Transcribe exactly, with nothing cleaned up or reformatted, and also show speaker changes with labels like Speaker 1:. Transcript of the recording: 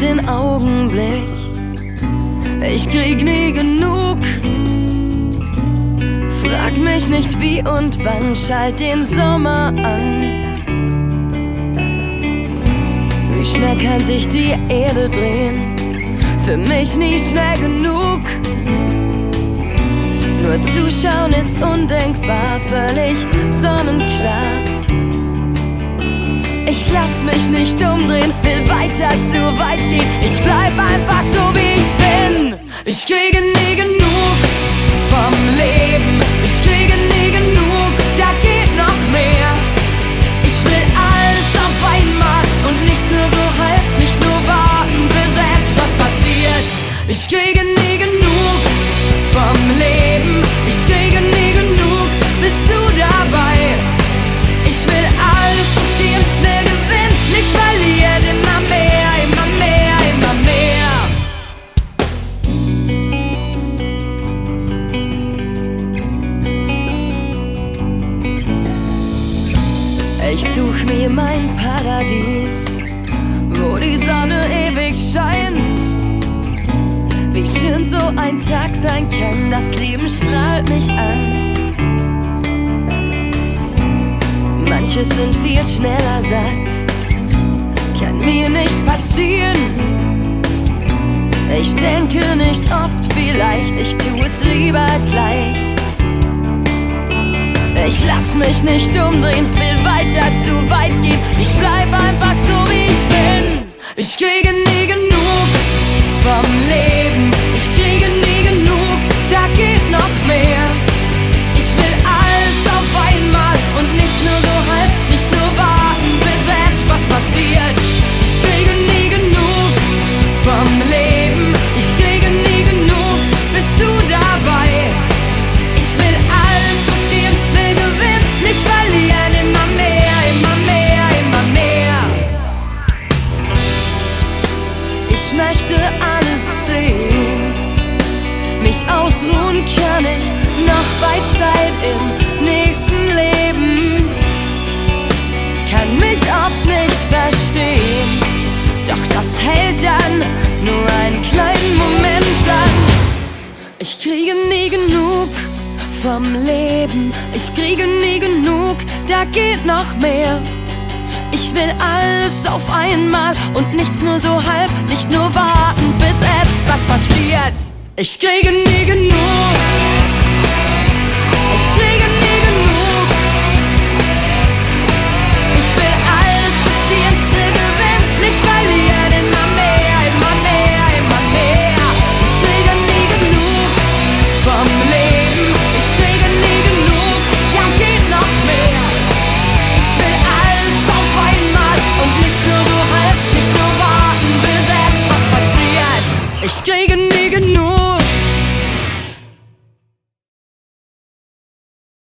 Speaker 1: den Augenblick, ich krieg nie genug. Frag mich nicht wie und wann, schalt den Sommer an. Wie schnell kann sich die Erde drehen, für mich nie schnell genug. Nur zuschauen ist undenkbar, völlig sonnenklar. Ich lass mich nicht umdrehen, will weiter zu weit gehen. Ich bleib einfach so wie ich bin. Ich kriege nie genug vom Leben. Ich kriege nie genug, da geht noch mehr. Ich will alles auf einmal und nichts nur so halb, nicht nur warten, bis etwas passiert. Ich kriege nie genug vom Leben. Ich kriege nie genug, bist du dabei? Ich will alles riskieren, will gewinnen, nicht verlieren. Immer mehr, immer mehr, immer mehr. Ich such mir mein Paradies, wo die Sonne ewig scheint. Wie schön so ein Tag sein kann, das Leben strahlt mich an. Manches sind viel schneller satt, kann mir nicht passieren. Ich denke nicht oft, vielleicht, ich tu es lieber gleich. Ich lass mich nicht umdrehen, will weiter zu weit gehen. Ich bleib einfach so wie ich bin. Ich kriege nie genug vom Leben. Ich kriege nie genug, da geht noch mehr. Ich will alles auf einmal und nicht nur so halb, nicht nur warten, bis etwas passiert. Ich kriege nie genug vom Leben. Ich kriege nie genug, bist du dabei? Ich will alles riskieren, will gewinnen, nicht verlieren. Immer mehr, immer mehr, immer mehr. Ich möchte alles sehen, mich ausruhen kann ich noch bei Zeit im nächsten Leben. Kann mich oft nicht verstehen, doch das hält dann nur einen kleinen Moment an. Ich kriege nie genug vom Leben, ich kriege nie genug, da geht noch mehr. Ich will alles auf einmal und nichts nur so halb, nicht nur warten, bis etwas passiert. Ich kriege nie genug. Ich kriege nie genug. Ich will alles riskieren, will gewinnen, nicht verlieren. Immer mehr, immer mehr, immer mehr. Ich kriege nie genug vom Leben. Ich kriege nie genug, da geht noch mehr. Ich will alles auf einmal und nichts nur so halb, nicht nur warten, bis etwas passiert. Ich kriege nie genug.